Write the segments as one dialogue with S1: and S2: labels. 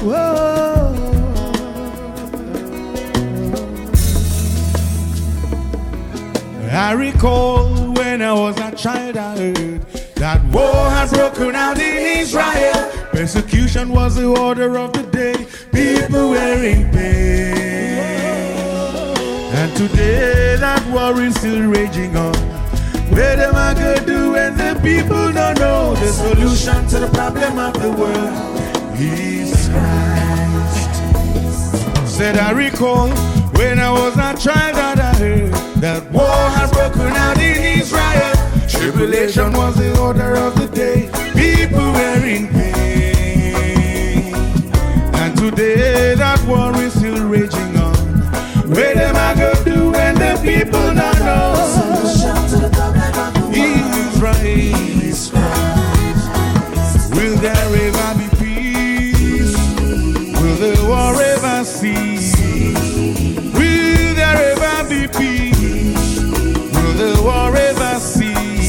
S1: Whoa. I recall when I was a child, I heard that war has broken out in Israel. Persecution was the order of the day. People were in pain. And today that war is still raging on. Where am I going to do when the people don't know? The solution to the problem of the world is Christ. Said I recall when I was a child that I heard that war has broken out in Israel. Tribulation was the order of the day. People were in pain. And today that war is still raging on. Where am I going to do when the people don't know? Israel. Will there ever be peace? Will the war ever cease? Will there ever be peace? Will the war ever cease?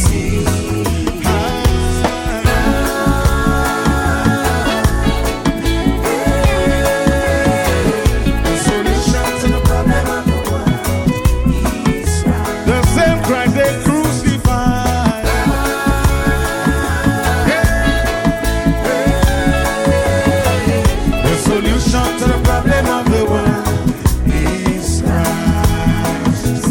S1: The solution to the problem of the world is Christ. The same Christ they crucified. The solution to the problem of the world is Christ.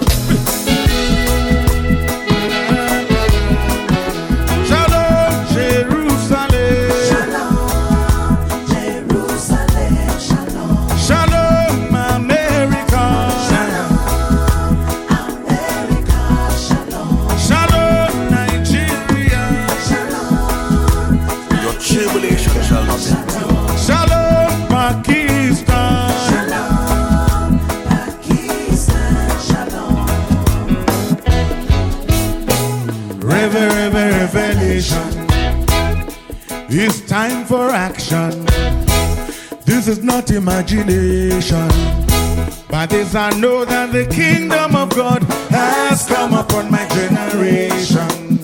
S1: Shalom, Jerusalem.
S2: Shalom, Jerusalem. Shalom,
S1: Shalom, America.
S2: Shalom, America. Shalom,
S1: Shalom, Nigeria.
S2: Shalom,
S3: Your tribulation shall not endure.
S1: Shalom, Pakistan.
S2: Shalom, Pakistan. Shalom,
S1: Revelation. It's time for action. This is not imagination. By this I know that the kingdom of God has come upon my generation.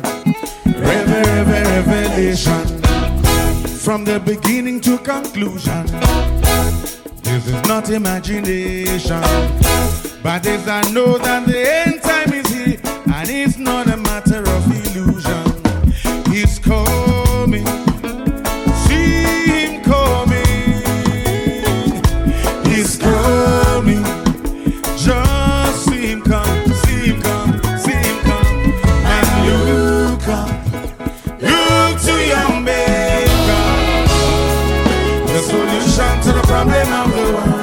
S1: Revelation. From the beginning to conclusion. This is not imagination. By this I know that the end time is here, and it's not a matter of illusion. He's coming. See him coming. He's coming. Just see him come. See him come. See him come. And look up. Look to your maker. The solution to the problem of the world